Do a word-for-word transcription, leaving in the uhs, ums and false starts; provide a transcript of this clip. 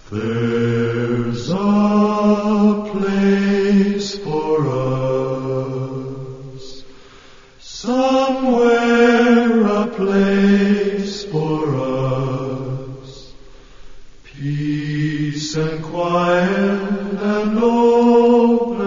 There's a place for us, somewhere a place for us, peace and quiet and open